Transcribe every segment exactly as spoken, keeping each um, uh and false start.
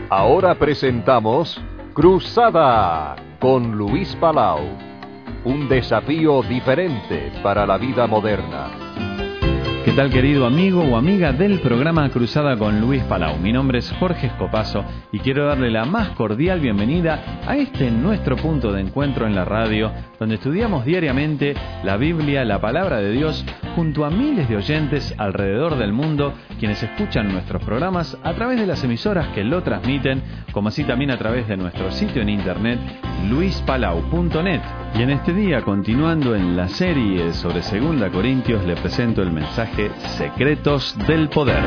Ahora presentamos Cruzada con Luis Palau. Un desafío diferente para la vida moderna. ¿Qué tal, querido amigo o amiga del programa Cruzada con Luis Palau? Mi nombre es Jorge Escopazo y quiero darle la más cordial bienvenida a este nuestro punto de encuentro en la radio, donde estudiamos diariamente la Biblia, la Palabra de Dios, junto a miles de oyentes alrededor del mundo, quienes escuchan nuestros programas a través de las emisoras que lo transmiten, como así también a través de nuestro sitio en internet, luis palau punto net. Y en este día, continuando en la serie sobre Segunda Corintios, le presento el mensaje Secretos del Poder.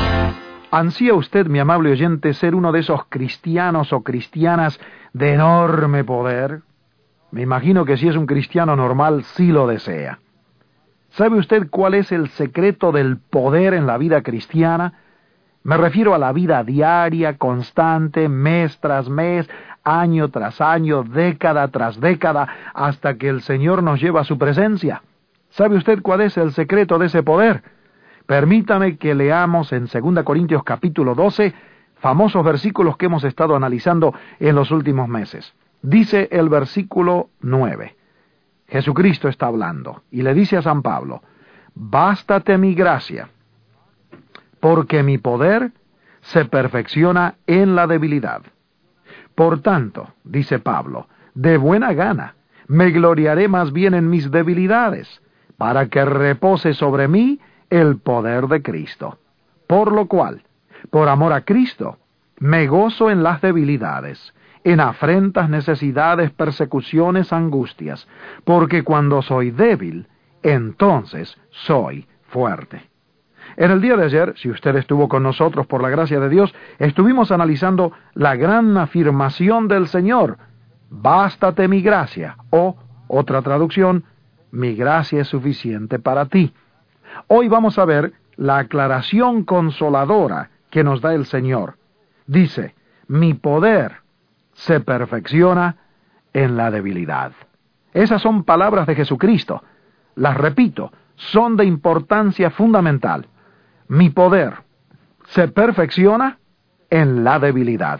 ¿Ansía usted, mi amable oyente, ser uno de esos cristianos o cristianas de enorme poder? Me imagino que si es un cristiano normal, sí lo desea. ¿Sabe usted cuál es el secreto del poder en la vida cristiana? Me refiero a la vida diaria, constante, mes tras mes, año tras año, década tras década, hasta que el Señor nos lleva a su presencia. ¿Sabe usted cuál es el secreto de ese poder? Permítame que leamos en Segunda Corintios capítulo doce, famosos versículos que hemos estado analizando en los últimos meses. Dice el versículo nueve. Jesucristo está hablando y le dice a San Pablo: «Bástate mi gracia, porque mi poder se perfecciona en la debilidad. Por tanto», dice Pablo, «de buena gana me gloriaré más bien en mis debilidades, para que repose sobre mí el poder de Cristo. Por lo cual, por amor a Cristo, me gozo en las debilidades, en afrentas, necesidades, persecuciones, angustias, porque cuando soy débil, entonces soy fuerte». En el día de ayer, si usted estuvo con nosotros por la gracia de Dios, estuvimos analizando la gran afirmación del Señor: «Bástate mi gracia», o, otra traducción, «mi gracia es suficiente para ti». Hoy vamos a ver la aclaración consoladora que nos da el Señor. Dice: «Mi poder se perfecciona en la debilidad». Esas son palabras de Jesucristo. Las repito, son de importancia fundamental. Mi poder se perfecciona en la debilidad.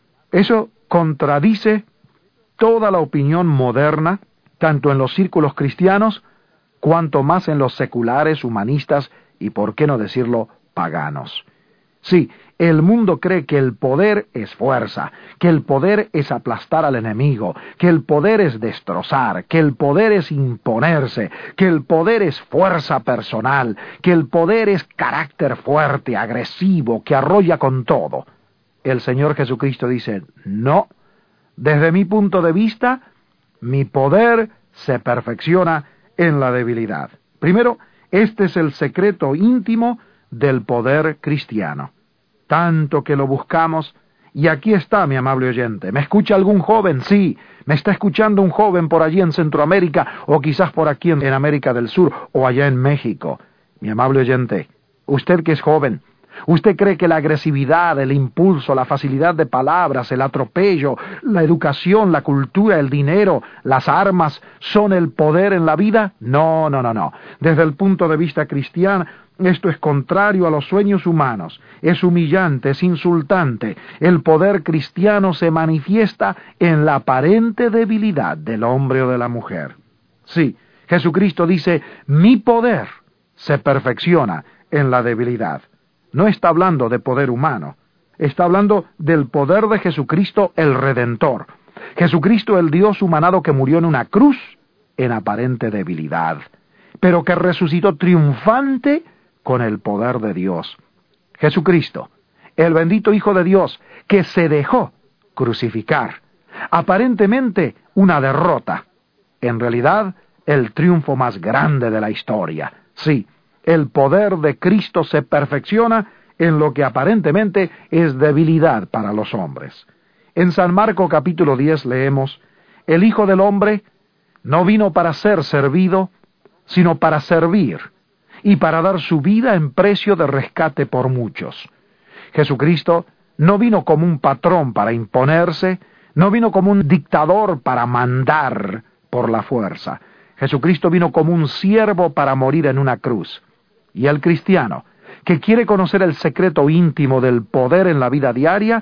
Eso contradice toda la opinión moderna, tanto en los círculos cristianos, cuanto más en los seculares, humanistas y, por qué no decirlo, paganos. Sí, el mundo cree que el poder es fuerza, que el poder es aplastar al enemigo, que el poder es destrozar, que el poder es imponerse, que el poder es fuerza personal, que el poder es carácter fuerte, agresivo, que arrolla con todo. El Señor Jesucristo dice: «No, desde mi punto de vista, mi poder se perfecciona en la debilidad». Primero, este es el secreto íntimo del poder cristiano. Tanto que lo buscamos, y aquí está, mi amable oyente. ¿Me escucha algún joven? Sí, me está escuchando un joven por allí en Centroamérica, o quizás por aquí en América del Sur, o allá en México. Mi amable oyente, usted que es joven, ¿usted cree que la agresividad, el impulso, la facilidad de palabras, el atropello, la educación, la cultura, el dinero, las armas son el poder en la vida? No, no, no, no. Desde el punto de vista cristiano, esto es contrario a los sueños humanos, es humillante, es insultante. El poder cristiano se manifiesta en la aparente debilidad del hombre o de la mujer. Sí, Jesucristo dice: «Mi poder se perfecciona en la debilidad». No está hablando de poder humano, está hablando del poder de Jesucristo el Redentor. Jesucristo el Dios humanado que murió en una cruz en aparente debilidad, pero que resucitó triunfante con el poder de Dios. Jesucristo, el bendito Hijo de Dios, que se dejó crucificar. Aparentemente una derrota, en realidad el triunfo más grande de la historia. Sí, el poder de Cristo se perfecciona en lo que aparentemente es debilidad para los hombres. En San Marcos capítulo diez leemos: «El Hijo del Hombre no vino para ser servido, sino para servir, y para dar su vida en precio de rescate por muchos». Jesucristo no vino como un patrón para imponerse, no vino como un dictador para mandar por la fuerza. Jesucristo vino como un siervo para morir en una cruz. Y el cristiano, que quiere conocer el secreto íntimo del poder en la vida diaria,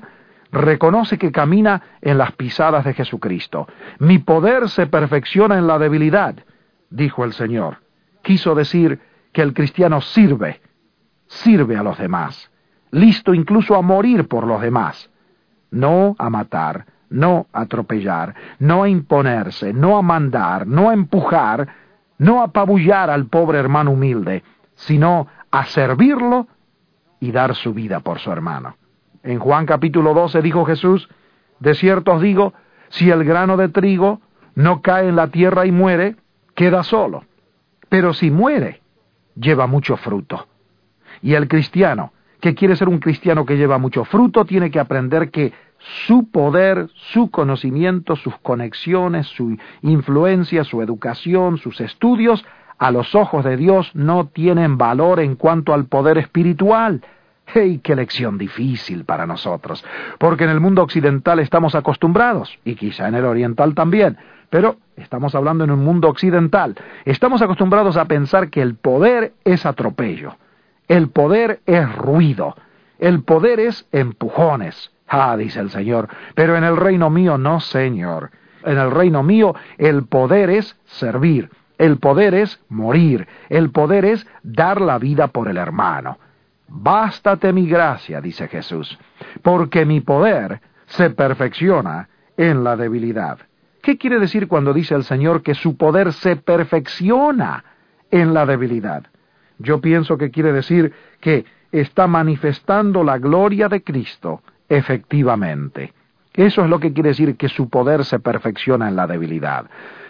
reconoce que camina en las pisadas de Jesucristo. Mi poder se perfecciona en la debilidad, dijo el Señor. Quiso decir que el cristiano sirve, sirve a los demás, listo incluso a morir por los demás, no a matar, no a atropellar, no a imponerse, no a mandar, no a empujar, no a apabullar al pobre hermano humilde, sino a servirlo y dar su vida por su hermano. En Juan capítulo doce dijo Jesús, de cierto os digo, si el grano de trigo no cae en la tierra y muere, queda solo, pero si muere, lleva mucho fruto. Y el cristiano, que quiere ser un cristiano que lleva mucho fruto, tiene que aprender que su poder, su conocimiento, sus conexiones, su influencia, su educación, sus estudios, a los ojos de Dios no tienen valor en cuanto al poder espiritual. ¡Hey, qué lección difícil para nosotros! Porque en el mundo occidental estamos acostumbrados, y quizá en el oriental también, pero estamos hablando en un mundo occidental. Estamos acostumbrados a pensar que el poder es atropello, el poder es ruido, el poder es empujones. Ah, dice el Señor, pero en el reino mío no, Señor. En el reino mío el poder es servir, el poder es morir, el poder es dar la vida por el hermano. Bástate mi gracia, dice Jesús, porque mi poder se perfecciona en la debilidad. ¿Qué quiere decir cuando dice el Señor que su poder se perfecciona en la debilidad? Yo pienso que quiere decir que está manifestando la gloria de Cristo efectivamente. Eso es lo que quiere decir que su poder se perfecciona en la debilidad.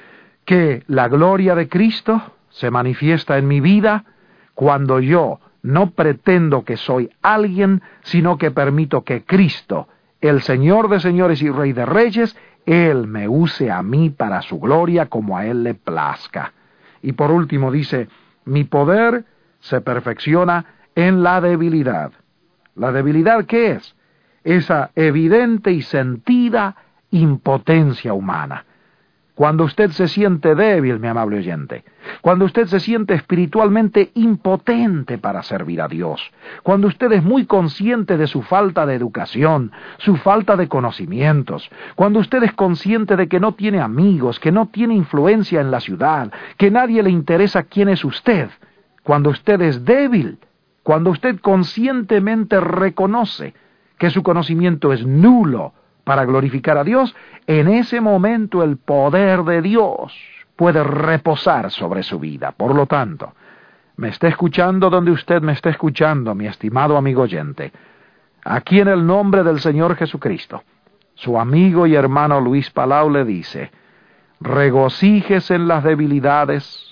Que la gloria de Cristo se manifiesta en mi vida cuando yo no pretendo que soy alguien, sino que permito que Cristo, el Señor de señores y Rey de reyes, Él me use a mí para su gloria como a Él le plazca. Y por último dice, mi poder se perfecciona en la debilidad. ¿La debilidad qué es? Esa evidente y sentida impotencia humana. Cuando usted se siente débil, mi amable oyente, cuando usted se siente espiritualmente impotente para servir a Dios, cuando usted es muy consciente de su falta de educación, su falta de conocimientos, cuando usted es consciente de que no tiene amigos, que no tiene influencia en la ciudad, que nadie le interesa quién es usted, cuando usted es débil, cuando usted conscientemente reconoce que su conocimiento es nulo para glorificar a Dios, en ese momento el poder de Dios puede reposar sobre su vida. Por lo tanto, me está escuchando donde usted me está escuchando, mi estimado amigo oyente. Aquí en el nombre del Señor Jesucristo, su amigo y hermano Luis Palau le dice, regocíjese en las debilidades,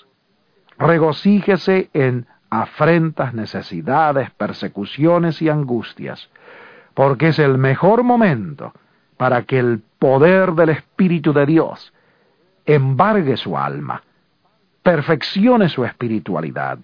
regocíjese en afrentas, necesidades, persecuciones y angustias, porque es el mejor momento para que el poder del Espíritu de Dios embargue su alma, perfeccione su espiritualidad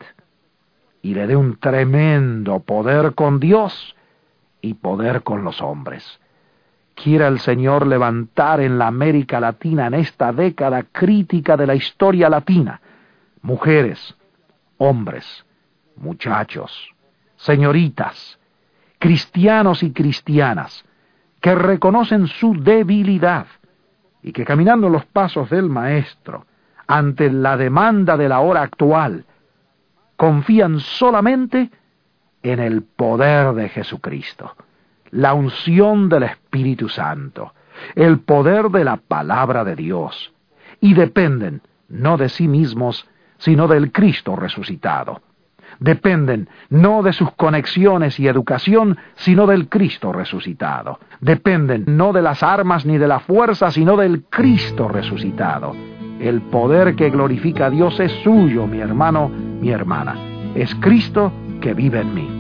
y le dé un tremendo poder con Dios y poder con los hombres. Quiera el Señor levantar en la América Latina, en esta década crítica de la historia latina, mujeres, hombres, muchachos, señoritas, cristianos y cristianas, que reconocen su debilidad y que caminando los pasos del Maestro, ante la demanda de la hora actual, confían solamente en el poder de Jesucristo, la unción del Espíritu Santo, el poder de la palabra de Dios, y dependen no de sí mismos, sino del Cristo resucitado. Dependen no de sus conexiones y educación, sino del Cristo resucitado. Dependen no de las armas ni de la fuerza, sino del Cristo resucitado. El poder que glorifica a Dios es suyo, mi hermano, mi hermana. Es Cristo que vive en mí.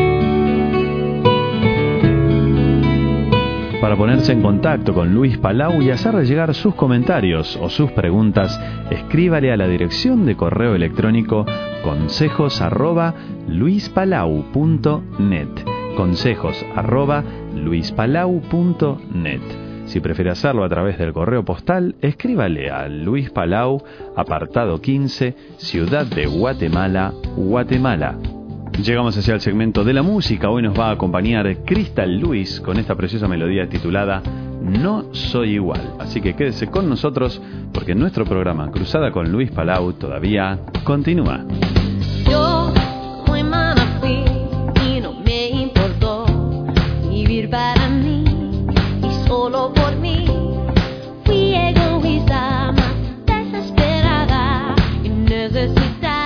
Para ponerse en contacto con Luis Palau y hacerle llegar sus comentarios o sus preguntas, escríbale a la dirección de correo electrónico consejos arroba luispalau punto net. Consejos arroba luispalau punto net. Si prefiere hacerlo a través del correo postal, escríbale a Luis Palau, apartado quince, Ciudad de Guatemala, Guatemala. Llegamos hacia el segmento de la música. Hoy nos va a acompañar Crystal Lewis con esta preciosa melodía titulada No Soy Igual. Así que quédese con nosotros porque nuestro programa Cruzada con Luis Palau todavía continúa. Yo muy mala fui y no me importó vivir para mí y solo por mí. Fui egoísta, más desesperada y necesitada.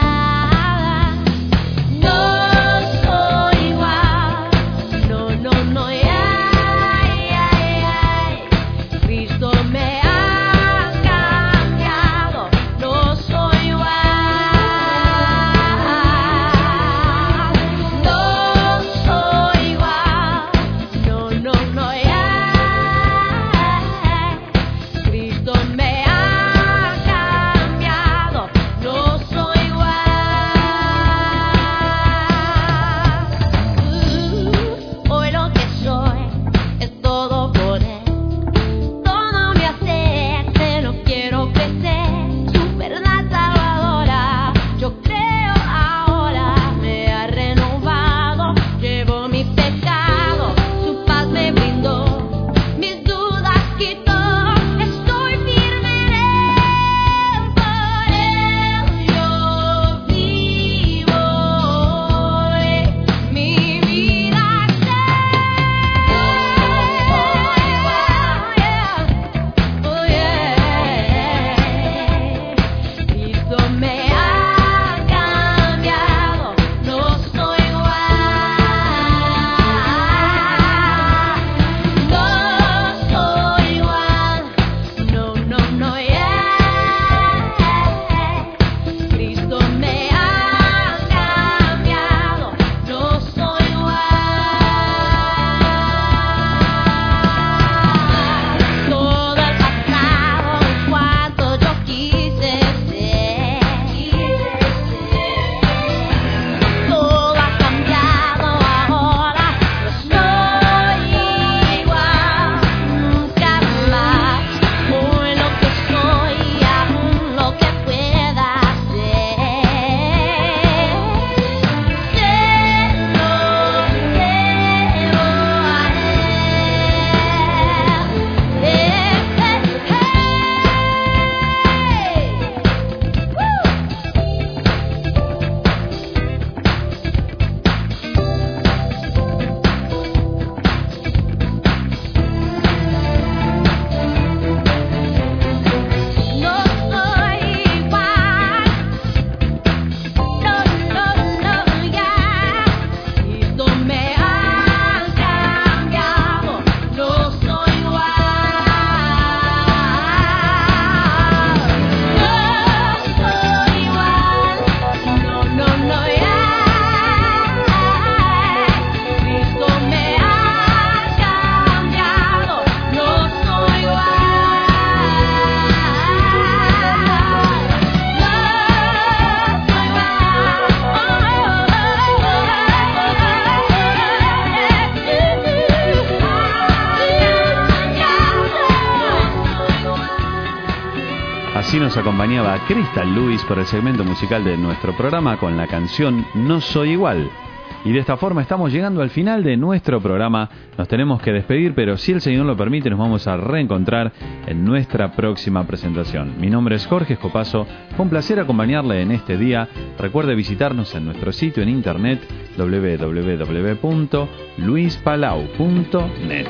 Así nos acompañaba Crystal Lewis por el segmento musical de nuestro programa con la canción No Soy Igual. Y de esta forma estamos llegando al final de nuestro programa. Nos tenemos que despedir, pero si el Señor lo permite nos vamos a reencontrar en nuestra próxima presentación. Mi nombre es Jorge Escopazo. Fue un placer acompañarle en este día. Recuerde visitarnos en nuestro sitio en internet doble u doble u doble u punto luis palau punto net.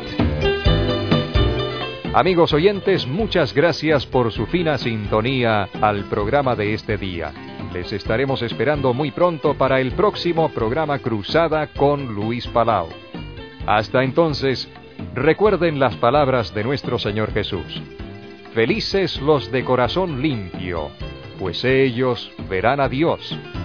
Amigos oyentes, muchas gracias por su fina sintonía al programa de este día. Les estaremos esperando muy pronto para el próximo programa Cruzada con Luis Palau. Hasta entonces, recuerden las palabras de nuestro Señor Jesús. Felices los de corazón limpio, pues ellos verán a Dios.